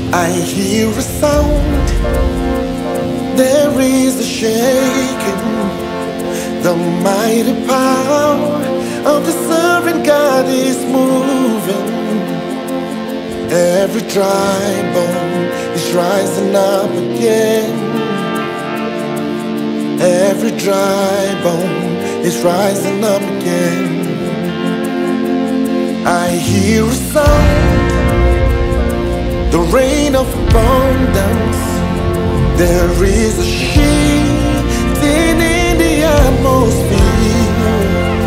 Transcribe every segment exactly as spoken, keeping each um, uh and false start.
I hear a sound, there is a shaking, the mighty power of the sovereign God is moving. Every dry bone is rising up again. Every dry bone is rising up again. I hear a sound, the rain of abundance. There is a shifting in the atmosphere.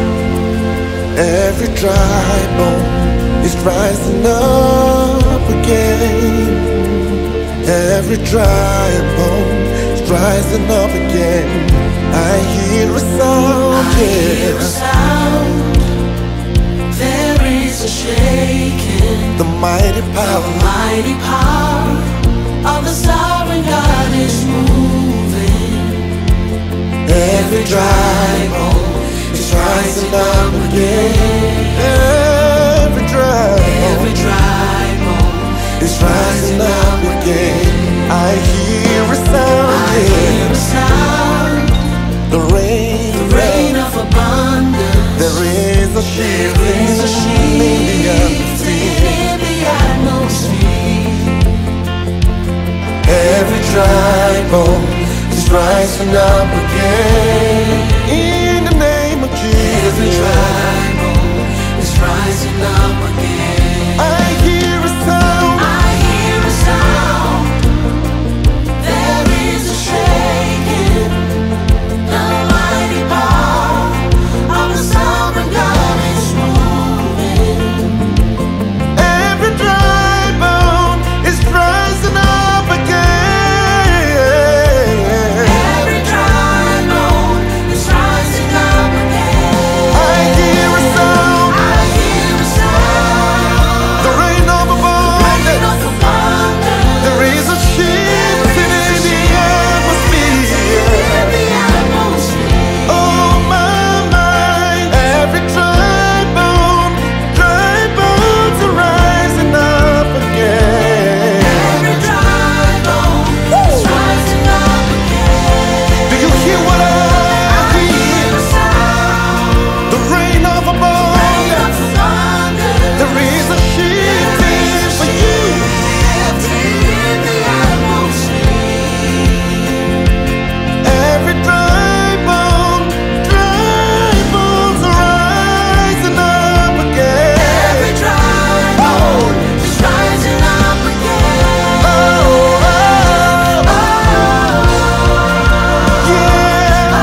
Every dry bone is rising up again. Every dry bone is rising up again. I hear a sound, I hear a sound. There is a shaking. The mighty power, the mighty power of the sovereign God is moving. Every dry bone is rising up again. Every dry Every dry bone is rising up again. I hear a sound, I hear a sound. the rain, The rain of abundance. there is a There shifting is a in the shifting in the atmosphere. Every dry bone is rising up again. In the name of Jesus, Every dry bone is rising up again. I hear a sound, I hear a sound. There is a shaking. The mighty power of the sovereign God is moving. every dry bone is rising up again. Every dry bone is rising up again. I hear a sound, I hear a sound. the rain of Rain abundance. of abundance. There is a shifting in the atmosphere. In the atmosphere. Oh my, my, every dry bone, dry bones are rising up again. Every dry bone is rising up again. Do you hear what I I hear? hear a sound. The rain of Rain abundance. of abundance. There is a shifting for you. In the atmosphere. Every dry bone, dry bones are rising up again. Every dry bone is rising up again. Oh, oh, oh, yeah.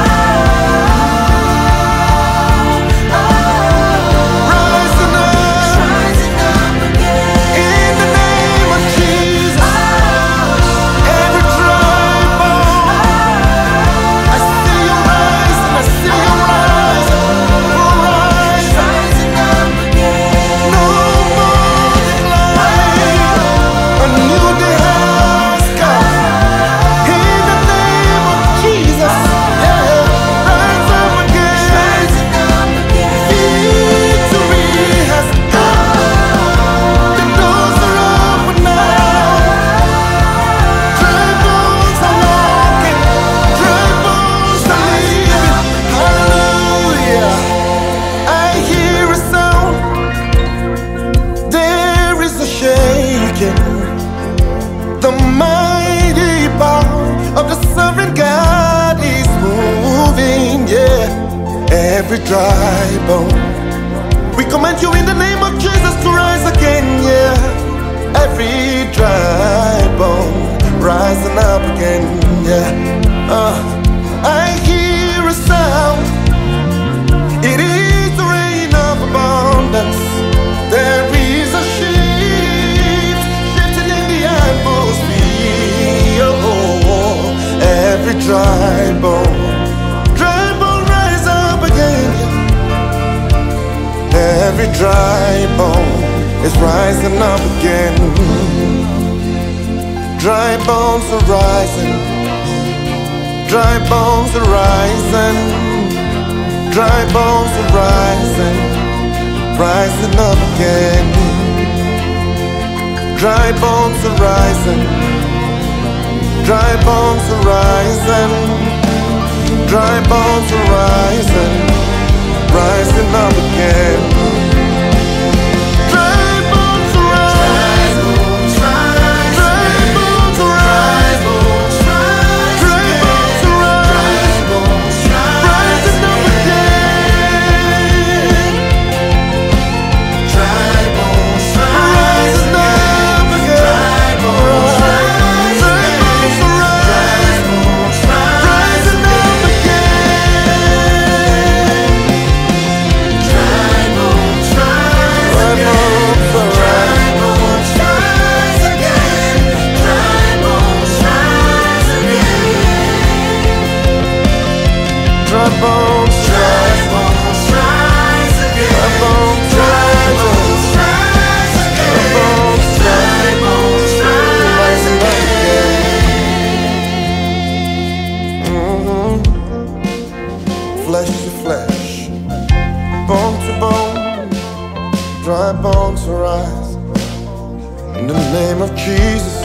Rising up Rising up again. in the name of Jesus. Every dry bone, I see you rising, I see you rising, rising. Rising up again. No more decline. A new day has come. In the name of Jesus, yeah. Rise up again. Rising up again. Victory has come. The doors are open now. Dry bones are walking. Dry bones are living. Hallelujah. I hear a sound. There is a shaking. The mighty power of the sovereign God is moving. Yeah. Every dry bone, we command you in the name of Jesus to rise again, yeah. Every dry bone rising up again, yeah. Uh, I hear a sound, it is the rain of abundance. There is a shift, shifting in the atmosphere. Oh, every dry bone, dry bone rise up again. Every dry bone is rising up again. Dry bones are rising. Dry bones are rising. Dry bones are rising. Rising up again. Dry bones are rising, dry bones are rising, dry bones are rising, rising up again. Dry bones are rising, dry bones are rising, dry bones are rising, rising up again. Dry bones rising up. Dry bones rise, bones rise again. Dry bones rise, bones rise again. Dry bones rise again. Mm-hmm. Flesh to flesh, bone to bone, dry bones rise. In the name of Jesus.